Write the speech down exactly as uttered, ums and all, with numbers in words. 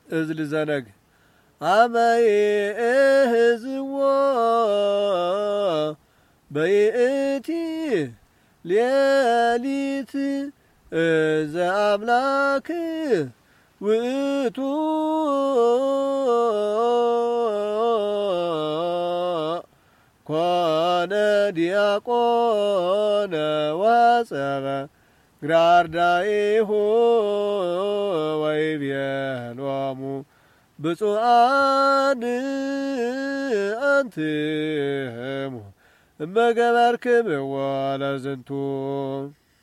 እዝል ዘነግ አመይ እህዝዎ በይእቲ ሌሊት ዘአምላክ ውእቱ ኮነ ዲያቆነ ወጸበ ግራርዳኢሁ ወይቤሎሙ ብፁዓን አንትሙ እመገበርክምዎ ለዝንቱ